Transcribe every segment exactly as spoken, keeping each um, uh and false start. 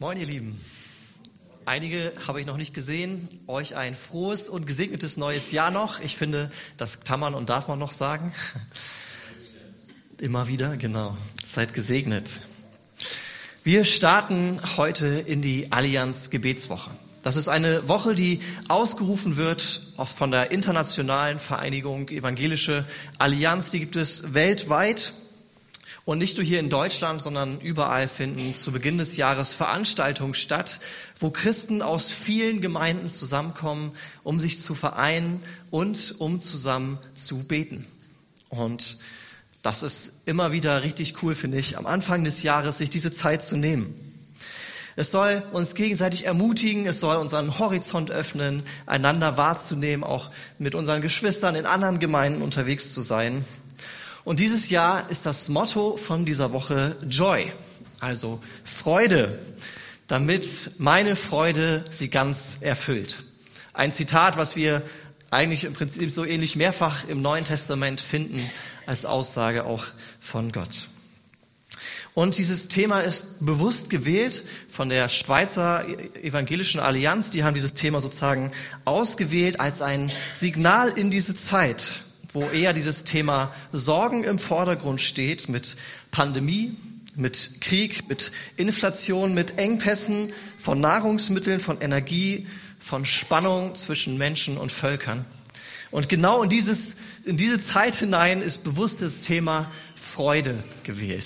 Moin ihr Lieben, einige habe ich noch nicht gesehen, euch ein frohes und gesegnetes neues Jahr noch. Ich finde, das kann man und darf man noch sagen. Immer wieder, genau, seid gesegnet. Wir starten heute in die Allianz Gebetswoche. Das ist eine Woche, die ausgerufen wird auch von der internationalen Vereinigung Evangelische Allianz. Die gibt es weltweit. Und nicht nur hier in Deutschland, sondern überall finden zu Beginn des Jahres Veranstaltungen statt, wo Christen aus vielen Gemeinden zusammenkommen, um sich zu vereinen und um zusammen zu beten. Und das ist immer wieder richtig cool, finde ich, am Anfang des Jahres sich diese Zeit zu nehmen. Es soll uns gegenseitig ermutigen, es soll unseren Horizont öffnen, einander wahrzunehmen, auch mit unseren Geschwistern in anderen Gemeinden unterwegs zu sein. Und dieses Jahr ist das Motto von dieser Woche Joy, also Freude, damit meine Freude sie ganz erfüllt. Ein Zitat, was wir eigentlich im Prinzip so ähnlich mehrfach im Neuen Testament finden, als Aussage auch von Gott. Und dieses Thema ist bewusst gewählt von der Schweizer Evangelischen Allianz. Die haben dieses Thema sozusagen ausgewählt als ein Signal in diese Zeit, wo eher dieses Thema Sorgen im Vordergrund steht, mit Pandemie, mit Krieg, mit Inflation, mit Engpässen von Nahrungsmitteln, von Energie, von Spannung zwischen Menschen und Völkern. Und genau in dieses, in diese Zeit hinein ist bewusst das Thema Freude gewählt.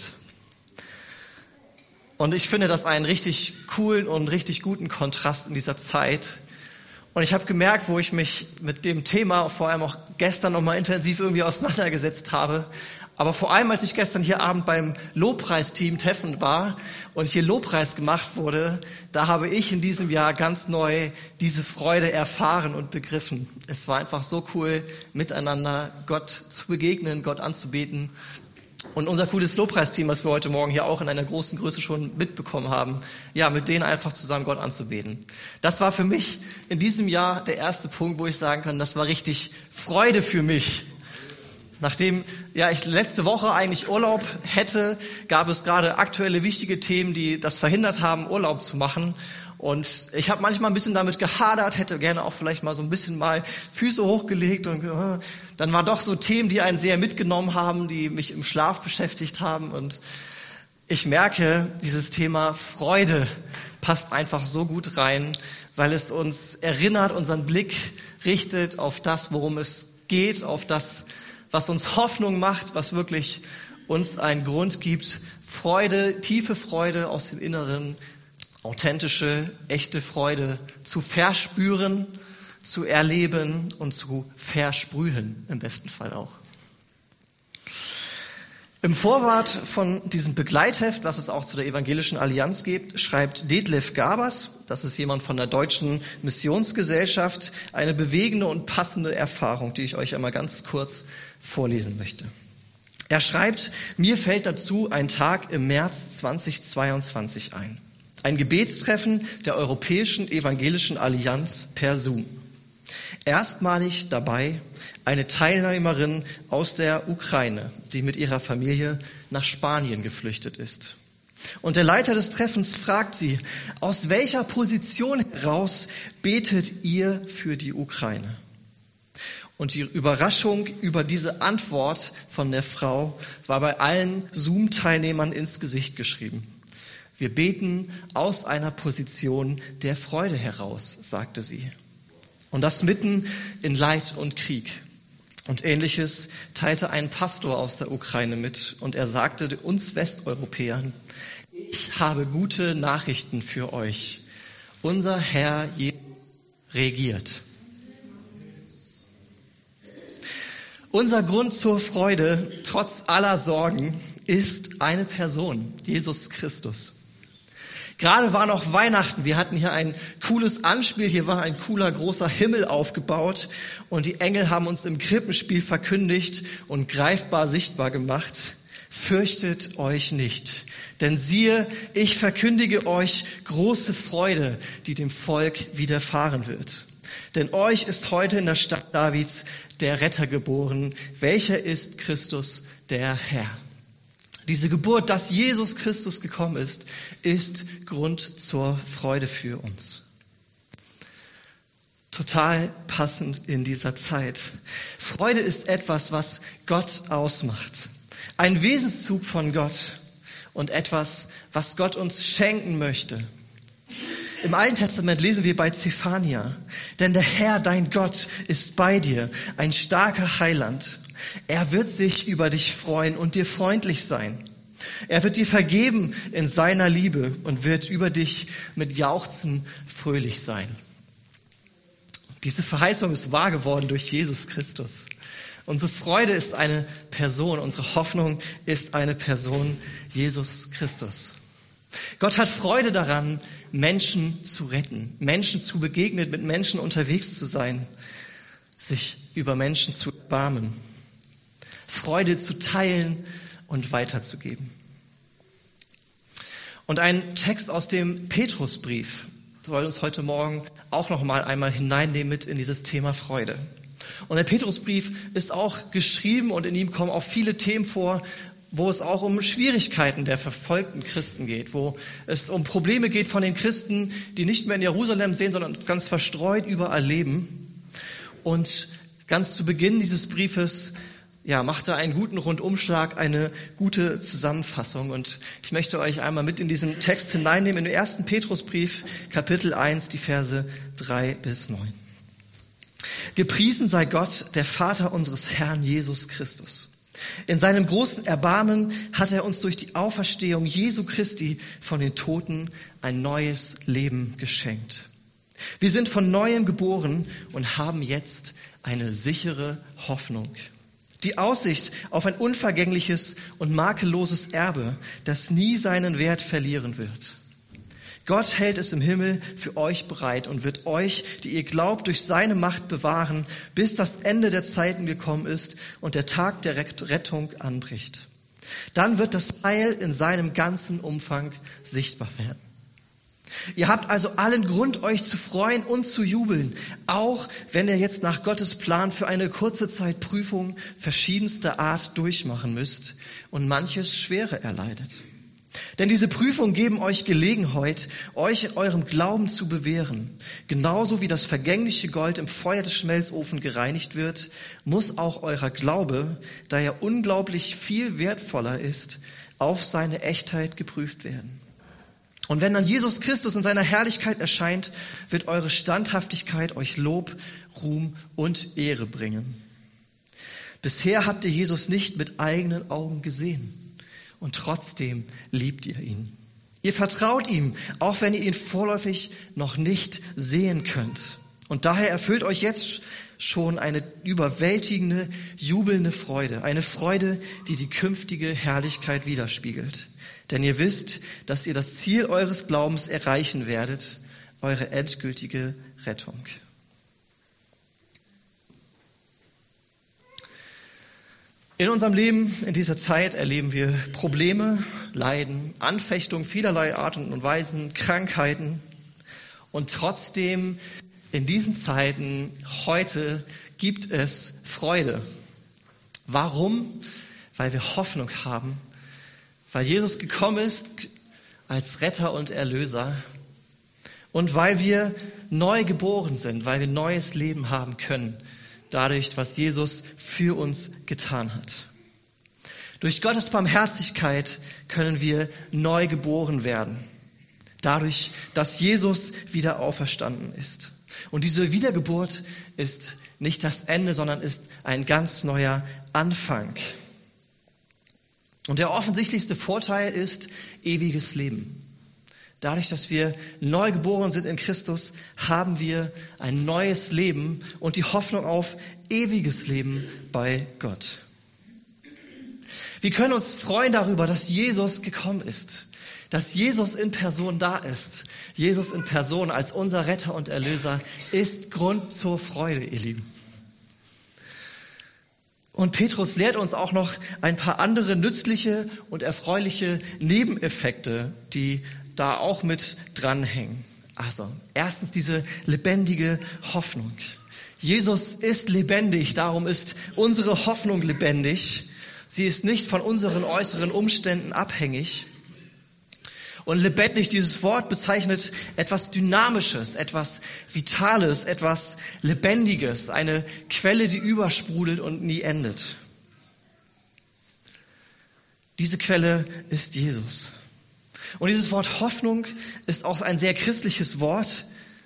Und ich finde das einen richtig coolen und richtig guten Kontrast in dieser Zeit. Und ich habe gemerkt, wo ich mich mit dem Thema vor allem auch gestern nochmal intensiv irgendwie auseinandergesetzt habe, aber vor allem, als ich gestern hier Abend beim Lobpreisteam Teffen war und hier Lobpreis gemacht wurde, da habe ich in diesem Jahr ganz neu diese Freude erfahren und begriffen. Es war einfach so cool, miteinander Gott zu begegnen, Gott anzubeten. Und unser cooles Lobpreisteam, was wir heute Morgen hier auch in einer großen Größe schon mitbekommen haben, ja, mit denen einfach zusammen Gott anzubeten. Das war für mich in diesem Jahr der erste Punkt, wo ich sagen kann, das war richtig Freude für mich. Nachdem ja ich letzte Woche eigentlich Urlaub hätte, gab es gerade aktuelle wichtige Themen, die das verhindert haben, Urlaub zu machen. Und ich habe manchmal ein bisschen damit gehadert, hätte gerne auch vielleicht mal so ein bisschen mal Füße hochgelegt. Und äh, dann waren doch so Themen, die einen sehr mitgenommen haben, die mich im Schlaf beschäftigt haben. Und ich merke, dieses Thema Freude passt einfach so gut rein, weil es uns erinnert, unseren Blick richtet auf das, worum es geht, auf das, was uns Hoffnung macht, was wirklich uns einen Grund gibt, Freude, tiefe Freude aus dem Inneren, authentische, echte Freude zu verspüren, zu erleben und zu versprühen, im besten Fall auch. Im Vorwort von diesem Begleitheft, was es auch zu der Evangelischen Allianz gibt, schreibt Detlef Gabers, das ist jemand von der Deutschen Missionsgesellschaft, eine bewegende und passende Erfahrung, die ich euch einmal ganz kurz vorlesen möchte. Er schreibt, mir fällt dazu ein Tag im März zweitausendzweiundzwanzig ein. Ein Gebetstreffen der Europäischen Evangelischen Allianz per Zoom. Erstmalig dabei eine Teilnehmerin aus der Ukraine, die mit ihrer Familie nach Spanien geflüchtet ist. Und der Leiter des Treffens fragt sie, aus welcher Position heraus betet ihr für die Ukraine? Und die Überraschung über diese Antwort von der Frau war bei allen Zoom-Teilnehmern ins Gesicht geschrieben. Wir beten aus einer Position der Freude heraus, sagte sie. Und das mitten in Leid und Krieg. Und Ähnliches teilte ein Pastor aus der Ukraine mit. Und er sagte uns Westeuropäern, ich habe gute Nachrichten für euch. Unser Herr Jesus regiert. Unser Grund zur Freude, trotz aller Sorgen, ist eine Person, Jesus Christus. Gerade war noch Weihnachten, wir hatten hier ein cooles Anspiel, hier war ein cooler großer Himmel aufgebaut und die Engel haben uns im Krippenspiel verkündigt und greifbar sichtbar gemacht, fürchtet euch nicht, denn siehe, ich verkündige euch große Freude, die dem Volk widerfahren wird. Denn euch ist heute in der Stadt Davids der Retter geboren, welcher ist Christus, der Herr. Diese Geburt, dass Jesus Christus gekommen ist, ist Grund zur Freude für uns. Total passend in dieser Zeit. Freude ist etwas, was Gott ausmacht. Ein Wesenszug von Gott und etwas, was Gott uns schenken möchte. Im Alten Testament lesen wir bei Zephania: Denn der Herr, dein Gott, ist bei dir, ein starker Heiland. Er wird sich über dich freuen und dir freundlich sein. Er wird dir vergeben in seiner Liebe und wird über dich mit Jauchzen fröhlich sein. Diese Verheißung ist wahr geworden durch Jesus Christus. Unsere Freude ist eine Person, unsere Hoffnung ist eine Person, Jesus Christus. Gott hat Freude daran, Menschen zu retten, Menschen zu begegnen, mit Menschen unterwegs zu sein, sich über Menschen zu erbarmen, Freude zu teilen und weiterzugeben. Und ein Text aus dem Petrusbrief soll uns heute Morgen auch noch mal einmal hineinnehmen mit in dieses Thema Freude. Und der Petrusbrief ist auch geschrieben und in ihm kommen auch viele Themen vor, wo es auch um Schwierigkeiten der verfolgten Christen geht, wo es um Probleme geht von den Christen, die nicht mehr in Jerusalem sehen, sondern ganz verstreut überall leben. Und ganz zu Beginn dieses Briefes ja, macht er einen guten Rundumschlag, eine gute Zusammenfassung. Und ich möchte euch einmal mit in diesen Text hineinnehmen, in den ersten Petrusbrief, Kapitel eins, die Verse drei bis neun. Gepriesen sei Gott, der Vater unseres Herrn Jesus Christus. In seinem großen Erbarmen hat er uns durch die Auferstehung Jesu Christi von den Toten ein neues Leben geschenkt. Wir sind von Neuem geboren und haben jetzt eine sichere Hoffnung. Die Aussicht auf ein unvergängliches und makelloses Erbe, das nie seinen Wert verlieren wird. Gott hält es im Himmel für euch bereit und wird euch, die ihr glaubt, durch seine Macht bewahren, bis das Ende der Zeiten gekommen ist und der Tag der Rettung anbricht. Dann wird das Heil in seinem ganzen Umfang sichtbar werden. Ihr habt also allen Grund, euch zu freuen und zu jubeln, auch wenn ihr jetzt nach Gottes Plan für eine kurze Zeit Prüfung verschiedenster Art durchmachen müsst und manches Schwere erleidet. Denn diese Prüfungen geben euch Gelegenheit, euch in eurem Glauben zu bewähren. Genauso wie das vergängliche Gold im Feuer des Schmelzofen gereinigt wird, muss auch euer Glaube, da er unglaublich viel wertvoller ist, auf seine Echtheit geprüft werden. Und wenn dann Jesus Christus in seiner Herrlichkeit erscheint, wird eure Standhaftigkeit euch Lob, Ruhm und Ehre bringen. Bisher habt ihr Jesus nicht mit eigenen Augen gesehen. Und trotzdem liebt ihr ihn. Ihr vertraut ihm, auch wenn ihr ihn vorläufig noch nicht sehen könnt. Und daher erfüllt euch jetzt schon eine überwältigende, jubelnde Freude. Eine Freude, die die künftige Herrlichkeit widerspiegelt. Denn ihr wisst, dass ihr das Ziel eures Glaubens erreichen werdet, eure endgültige Rettung. In unserem Leben, in dieser Zeit, erleben wir Probleme, Leiden, Anfechtungen vielerlei Art und Weisen, Krankheiten. Und trotzdem, in diesen Zeiten, heute, gibt es Freude. Warum? Weil wir Hoffnung haben. Weil Jesus gekommen ist als Retter und Erlöser. Und weil wir neu geboren sind, weil wir neues Leben haben können. Dadurch, was Jesus für uns getan hat. Durch Gottes Barmherzigkeit können wir neu geboren werden. Dadurch, dass Jesus wieder auferstanden ist. Und diese Wiedergeburt ist nicht das Ende, sondern ist ein ganz neuer Anfang. Und der offensichtlichste Vorteil ist ewiges Leben. Dadurch, dass wir neu geboren sind in Christus, haben wir ein neues Leben und die Hoffnung auf ewiges Leben bei Gott. Wir können uns freuen darüber, dass Jesus gekommen ist, dass Jesus in Person da ist. Jesus in Person als unser Retter und Erlöser ist Grund zur Freude, ihr Lieben. Und Petrus lehrt uns auch noch ein paar andere nützliche und erfreuliche Nebeneffekte, die da auch mit dranhängen. Also, erstens diese lebendige Hoffnung. Jesus ist lebendig, darum ist unsere Hoffnung lebendig. Sie ist nicht von unseren äußeren Umständen abhängig. Und lebendig, dieses Wort bezeichnet etwas Dynamisches, etwas Vitales, etwas Lebendiges, eine Quelle, die übersprudelt und nie endet. Diese Quelle ist Jesus. Und dieses Wort Hoffnung ist auch ein sehr christliches Wort,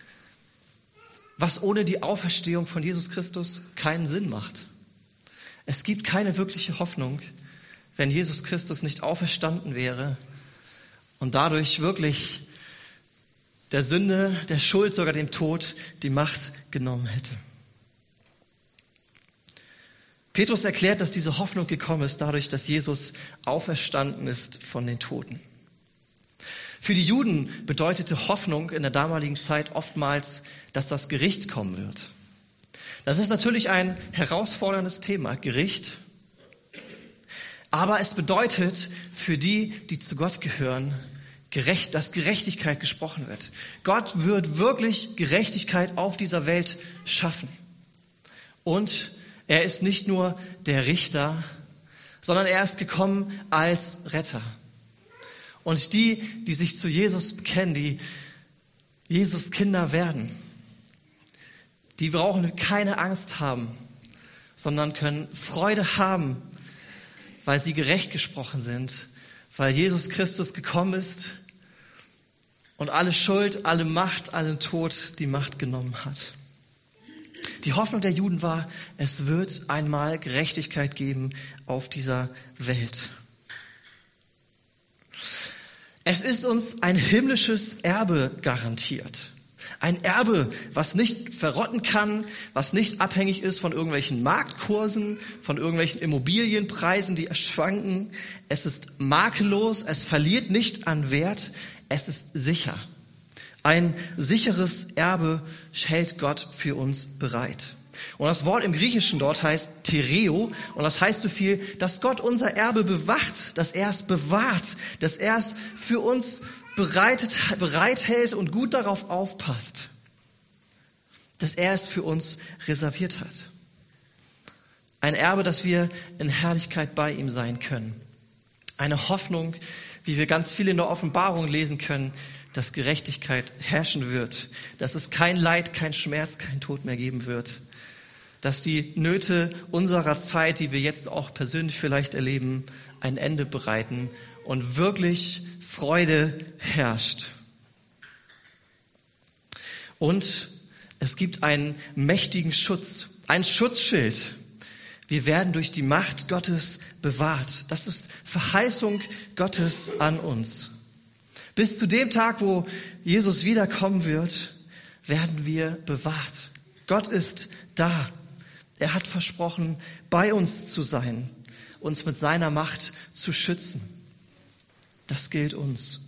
was ohne die Auferstehung von Jesus Christus keinen Sinn macht. Es gibt keine wirkliche Hoffnung, wenn Jesus Christus nicht auferstanden wäre und dadurch wirklich der Sünde, der Schuld, sogar dem Tod die Macht genommen hätte. Petrus erklärt, dass diese Hoffnung gekommen ist dadurch, dass Jesus auferstanden ist von den Toten. Für die Juden bedeutete Hoffnung in der damaligen Zeit oftmals, dass das Gericht kommen wird. Das ist natürlich ein herausforderndes Thema, Gericht. Aber es bedeutet für die, die zu Gott gehören, gerecht, dass Gerechtigkeit gesprochen wird. Gott wird wirklich Gerechtigkeit auf dieser Welt schaffen. Und er ist nicht nur der Richter, sondern er ist gekommen als Retter. Und die, die sich zu Jesus bekennen, die Jesus Kinder werden, die brauchen keine Angst haben, sondern können Freude haben, weil sie gerecht gesprochen sind, weil Jesus Christus gekommen ist und alle Schuld, alle Macht, allen Tod die Macht genommen hat. Die Hoffnung der Juden war, es wird einmal Gerechtigkeit geben auf dieser Welt. Es ist uns ein himmlisches Erbe garantiert. Ein Erbe, was nicht verrotten kann, was nicht abhängig ist von irgendwelchen Marktkursen, von irgendwelchen Immobilienpreisen, die schwanken. Es ist makellos, es verliert nicht an Wert, es ist sicher. Ein sicheres Erbe hält Gott für uns bereit. Und das Wort im Griechischen dort heißt Tereo, und das heißt so viel, dass Gott unser Erbe bewacht, dass er es bewahrt, dass er es für uns bereitet, bereithält und gut darauf aufpasst, dass er es für uns reserviert hat. Ein Erbe, dass wir in Herrlichkeit bei ihm sein können. Eine Hoffnung, wie wir ganz viel in der Offenbarung lesen können, dass Gerechtigkeit herrschen wird, dass es kein Leid, kein Schmerz, kein Tod mehr geben wird, dass die Nöte unserer Zeit, die wir jetzt auch persönlich vielleicht erleben, ein Ende bereiten und wirklich Freude herrscht. Und es gibt einen mächtigen Schutz, ein Schutzschild. Wir werden durch die Macht Gottes bewahrt. Das ist Verheißung Gottes an uns. Bis zu dem Tag, wo Jesus wiederkommen wird, werden wir bewahrt. Gott ist da. Er hat versprochen, bei uns zu sein, uns mit seiner Macht zu schützen. Das gilt uns.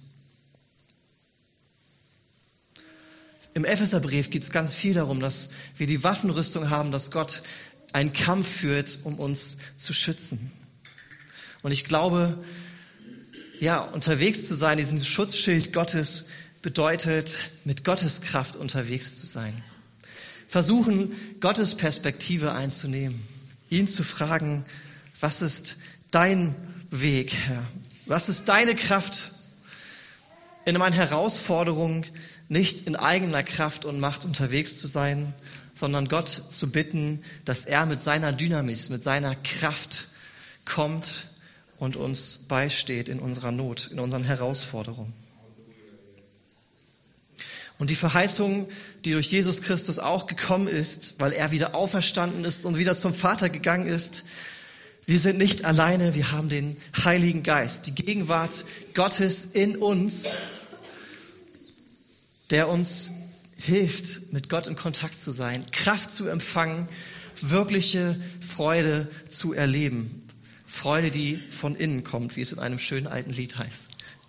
Im Epheserbrief geht es ganz viel darum, dass wir die Waffenrüstung haben, dass Gott einen Kampf führt, um uns zu schützen. Und ich glaube, ja, unterwegs zu sein, diesen Schutzschild Gottes, bedeutet, mit Gottes Kraft unterwegs zu sein. Versuchen, Gottes Perspektive einzunehmen, ihn zu fragen, was ist dein Weg, Herr? Was ist deine Kraft in meinen Herausforderungen, nicht in eigener Kraft und Macht unterwegs zu sein, sondern Gott zu bitten, dass er mit seiner Dynamis, mit seiner Kraft kommt und uns beisteht in unserer Not, in unseren Herausforderungen. Und die Verheißung, die durch Jesus Christus auch gekommen ist, weil er wieder auferstanden ist und wieder zum Vater gegangen ist, wir sind nicht alleine, wir haben den Heiligen Geist, die Gegenwart Gottes in uns, der uns hilft, mit Gott in Kontakt zu sein, Kraft zu empfangen, wirkliche Freude zu erleben. Freude, die von innen kommt, wie es in einem schönen alten Lied heißt.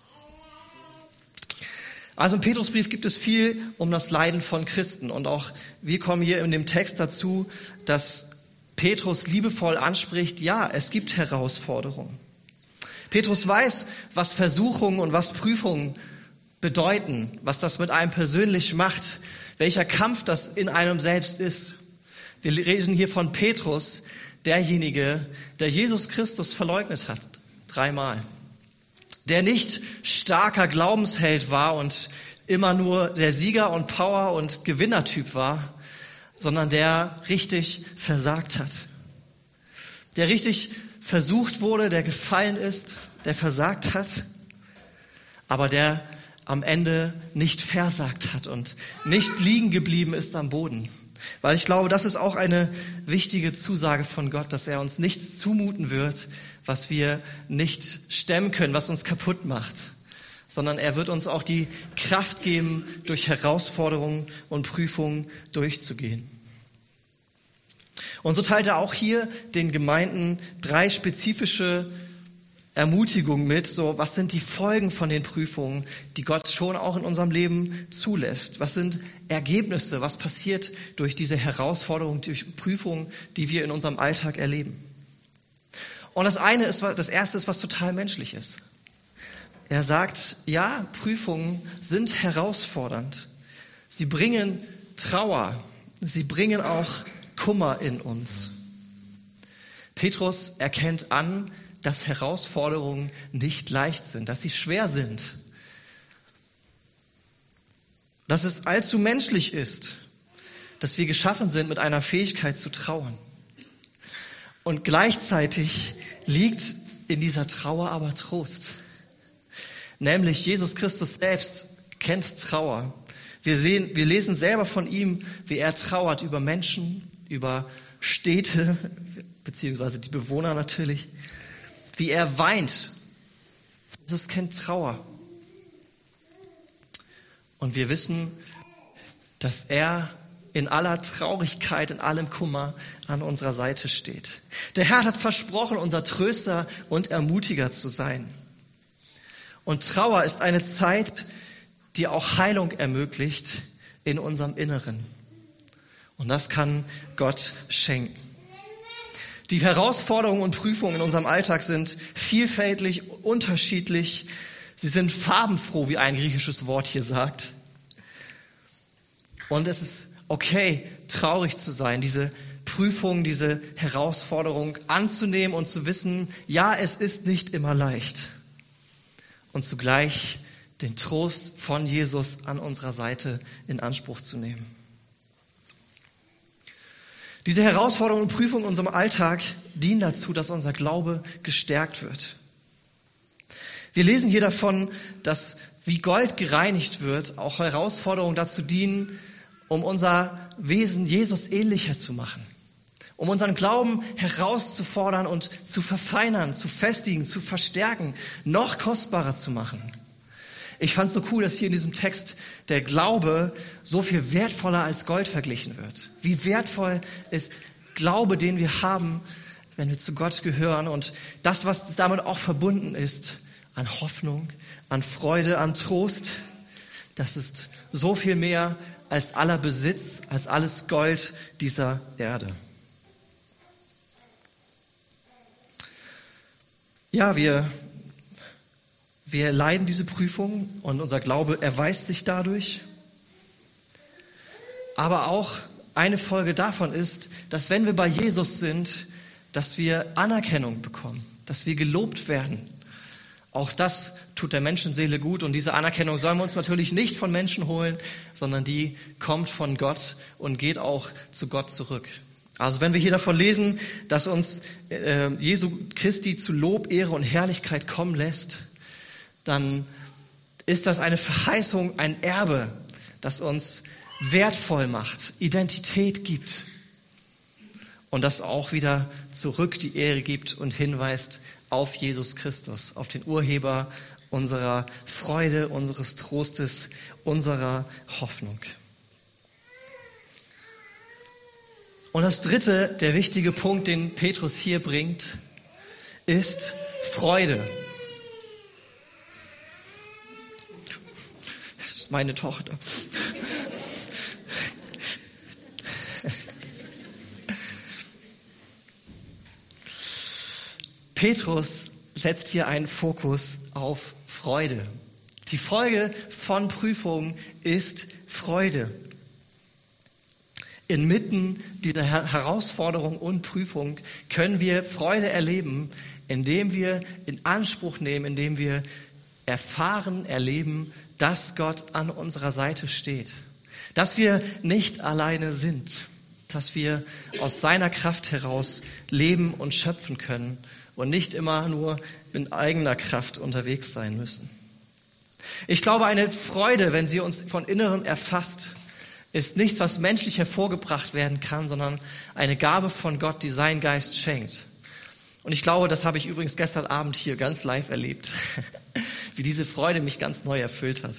Also im Petrusbrief gibt es viel um das Leiden von Christen. Und auch wir kommen hier in dem Text dazu, dass Petrus liebevoll anspricht, ja, es gibt Herausforderungen. Petrus weiß, was Versuchungen und was Prüfungen bedeuten, was das mit einem persönlich macht, welcher Kampf das in einem selbst ist. Wir reden hier von Petrus, derjenige, der Jesus Christus verleugnet hat, dreimal. Der nicht starker Glaubensheld war und immer nur der Sieger und Power und Gewinnertyp war, sondern der richtig versagt hat. Der richtig versucht wurde, der gefallen ist, der versagt hat, aber der am Ende nicht versagt hat und nicht liegen geblieben ist am Boden. Weil ich glaube, das ist auch eine wichtige Zusage von Gott, dass er uns nichts zumuten wird, was wir nicht stemmen können, was uns kaputt macht, sondern er wird uns auch die Kraft geben, durch Herausforderungen und Prüfungen durchzugehen. Und so teilt er auch hier den Gemeinden drei spezifische Ermutigung mit, so was sind die Folgen von den Prüfungen, die Gott schon auch in unserem Leben zulässt? Was sind Ergebnisse? Was passiert durch diese Herausforderungen, durch Prüfungen, die wir in unserem Alltag erleben? Und das eine ist, das erste ist, was total menschlich ist. Er sagt, ja, Prüfungen sind herausfordernd. Sie bringen Trauer. Sie bringen auch Kummer in uns. Petrus erkennt an, dass Herausforderungen nicht leicht sind, dass sie schwer sind, dass es allzu menschlich ist, dass wir geschaffen sind mit einer Fähigkeit zu trauern. Und gleichzeitig liegt in dieser Trauer aber Trost. Nämlich Jesus Christus selbst kennt Trauer. Wir sehen, wir lesen selber von ihm, wie er trauert über Menschen, über Städte, beziehungsweise die Bewohner natürlich, wie er weint. Jesus kennt Trauer. Und wir wissen, dass er in aller Traurigkeit, in allem Kummer an unserer Seite steht. Der Herr hat versprochen, unser Tröster und Ermutiger zu sein. Und Trauer ist eine Zeit, die auch Heilung ermöglicht in unserem Inneren. Und das kann Gott schenken. Die Herausforderungen und Prüfungen in unserem Alltag sind vielfältig, unterschiedlich. Sie sind farbenfroh, wie ein griechisches Wort hier sagt. Und es ist okay, traurig zu sein, diese Prüfung, diese Herausforderung anzunehmen und zu wissen, ja, es ist nicht immer leicht. Und zugleich den Trost von Jesus an unserer Seite in Anspruch zu nehmen. Diese Herausforderungen und Prüfungen in unserem Alltag dienen dazu, dass unser Glaube gestärkt wird. Wir lesen hier davon, dass wie Gold gereinigt wird, auch Herausforderungen dazu dienen, um unser Wesen Jesus ähnlicher zu machen, um unseren Glauben herauszufordern und zu verfeinern, zu festigen, zu verstärken, noch kostbarer zu machen. Ich fand es so cool, dass hier in diesem Text der Glaube so viel wertvoller als Gold verglichen wird. Wie wertvoll ist Glaube, den wir haben, wenn wir zu Gott gehören und das, was damit auch verbunden ist, an Hoffnung, an Freude, an Trost, das ist so viel mehr als aller Besitz, als alles Gold dieser Erde. Ja, wir Wir leiden diese Prüfung und unser Glaube erweist sich dadurch. Aber auch eine Folge davon ist, dass wenn wir bei Jesus sind, dass wir Anerkennung bekommen, dass wir gelobt werden. Auch das tut der Menschenseele gut und diese Anerkennung sollen wir uns natürlich nicht von Menschen holen, sondern die kommt von Gott und geht auch zu Gott zurück. Also wenn wir hier davon lesen, dass uns äh, Jesu Christi zu Lob, Ehre und Herrlichkeit kommen lässt, dann ist das eine Verheißung, ein Erbe, das uns wertvoll macht, Identität gibt und das auch wieder zurück die Ehre gibt und hinweist auf Jesus Christus, auf den Urheber unserer Freude, unseres Trostes, unserer Hoffnung. Und das dritte, der wichtige Punkt, den Petrus hier bringt, ist Freude. Meine Tochter. Petrus setzt hier einen Fokus auf Freude. Die Folge von Prüfungen ist Freude. Inmitten dieser Herausforderung und Prüfung können wir Freude erleben, indem wir in Anspruch nehmen, indem wir erfahren, erleben, dass Gott an unserer Seite steht. Dass wir nicht alleine sind. Dass wir aus seiner Kraft heraus leben und schöpfen können und nicht immer nur in eigener Kraft unterwegs sein müssen. Ich glaube, eine Freude, wenn sie uns von Innerem erfasst, ist nichts, was menschlich hervorgebracht werden kann, sondern eine Gabe von Gott, die sein Geist schenkt. Und ich glaube, das habe ich übrigens gestern Abend hier ganz live erlebt, wie diese Freude mich ganz neu erfüllt hat.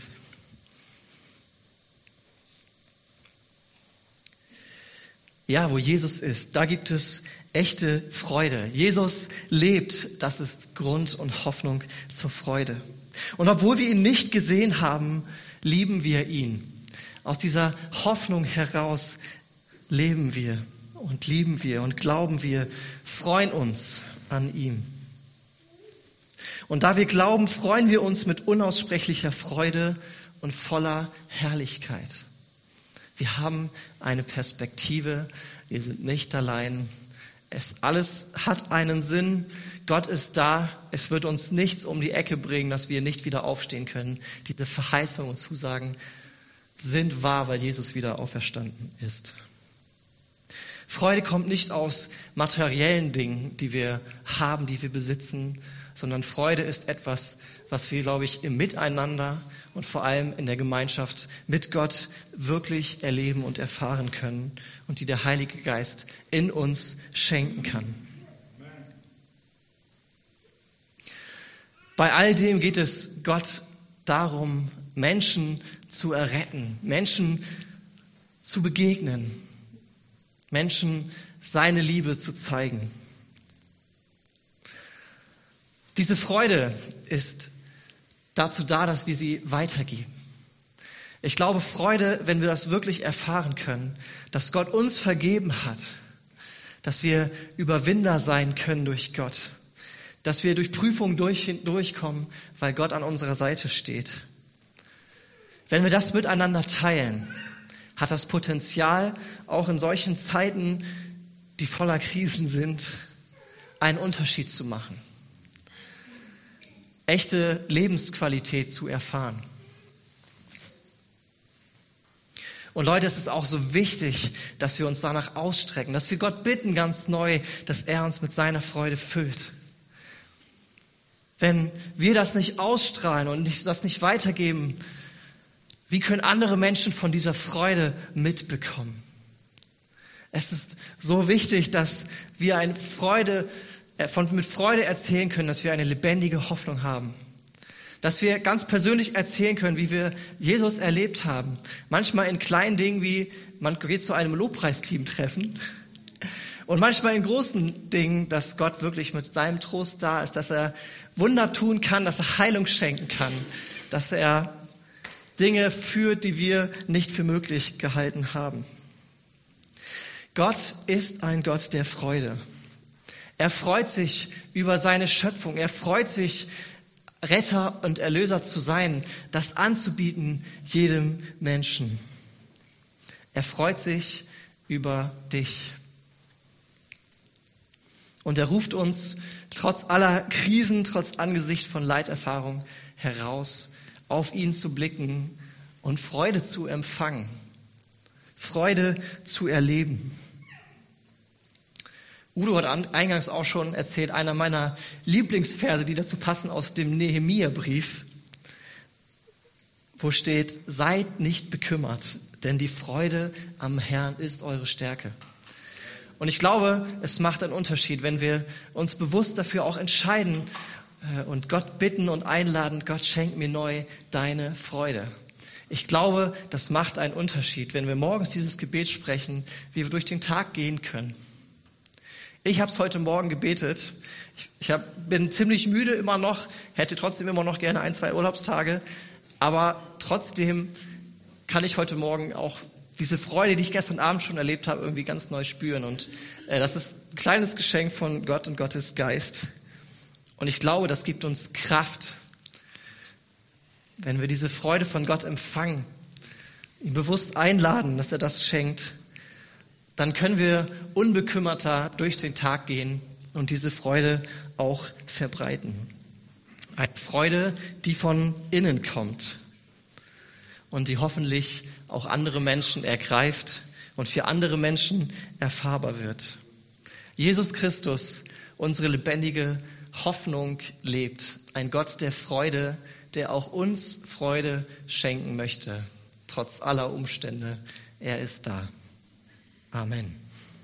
Ja, wo Jesus ist, da gibt es echte Freude. Jesus lebt, das ist Grund und Hoffnung zur Freude. Und obwohl wir ihn nicht gesehen haben, lieben wir ihn. Aus dieser Hoffnung heraus leben wir und lieben wir und glauben wir, freuen uns an ihm. Und da wir glauben, freuen wir uns mit unaussprechlicher Freude und voller Herrlichkeit. Wir haben eine Perspektive, wir sind nicht allein. Es alles hat einen Sinn. Gott ist da. Es wird uns nichts um die Ecke bringen, dass wir nicht wieder aufstehen können. Diese Verheißungen und Zusagen sind wahr, weil Jesus wieder auferstanden ist. Freude kommt nicht aus materiellen Dingen, die wir haben, die wir besitzen, sondern Freude ist etwas, was wir, glaube ich, im Miteinander und vor allem in der Gemeinschaft mit Gott wirklich erleben und erfahren können und die der Heilige Geist in uns schenken kann. Bei all dem geht es Gott darum, Menschen zu erretten, Menschen zu begegnen, Menschen seine Liebe zu zeigen. Diese Freude ist dazu da, dass wir sie weitergeben. Ich glaube, Freude, wenn wir das wirklich erfahren können, dass Gott uns vergeben hat, dass wir Überwinder sein können durch Gott, dass wir durch Prüfungen durch, durchkommen, weil Gott an unserer Seite steht. Wenn wir das miteinander teilen, hat das Potenzial, auch in solchen Zeiten, die voller Krisen sind, einen Unterschied zu machen. Echte Lebensqualität zu erfahren. Und Leute, es ist auch so wichtig, dass wir uns danach ausstrecken, dass wir Gott bitten ganz neu, dass er uns mit seiner Freude füllt. Wenn wir das nicht ausstrahlen und das nicht weitergeben, wie können andere Menschen von dieser Freude mitbekommen? Es ist so wichtig, dass wir eine Freude, von, mit Freude erzählen können, dass wir eine lebendige Hoffnung haben. Dass wir ganz persönlich erzählen können, wie wir Jesus erlebt haben. Manchmal in kleinen Dingen wie, man geht zu einem Lobpreisteam-Treffen. Und manchmal in großen Dingen, dass Gott wirklich mit seinem Trost da ist, dass er Wunder tun kann, dass er Heilung schenken kann, dass er Dinge führt, die wir nicht für möglich gehalten haben. Gott ist ein Gott der Freude. Er freut sich über seine Schöpfung. Er freut sich, Retter und Erlöser zu sein, das anzubieten jedem Menschen. Er freut sich über dich. Und er ruft uns trotz aller Krisen, trotz Angesicht von Leiterfahrung heraus, auf ihn zu blicken und Freude zu empfangen, Freude zu erleben. Udo hat eingangs auch schon erzählt, einer meiner Lieblingsverse, die dazu passen, aus dem Nehemia-Brief, wo steht, seid nicht bekümmert, denn die Freude am Herrn ist eure Stärke. Und ich glaube, es macht einen Unterschied, wenn wir uns bewusst dafür auch entscheiden und Gott bitten und einladen, Gott schenk mir neu deine Freude. Ich glaube, das macht einen Unterschied, wenn wir morgens dieses Gebet sprechen, wie wir durch den Tag gehen können. Ich habe es heute Morgen gebetet. Ich, ich hab, bin ziemlich müde immer noch, hätte trotzdem immer noch gerne ein, zwei Urlaubstage. Aber trotzdem kann ich heute Morgen auch diese Freude, die ich gestern Abend schon erlebt habe, irgendwie ganz neu spüren. Und äh, das ist ein kleines Geschenk von Gott und Gottes Geist. Und ich glaube, das gibt uns Kraft, wenn wir diese Freude von Gott empfangen, ihn bewusst einladen, dass er das schenkt dann können wir unbekümmerter durch den Tag gehen und diese Freude auch verbreiten. Eine Freude, die von innen kommt und die hoffentlich auch andere Menschen ergreift und für andere Menschen erfahrbar wird. Jesus Christus, unsere lebendige Hoffnung, lebt. Ein Gott der Freude, der auch uns Freude schenken möchte, trotz aller Umstände. Er ist da. Amen.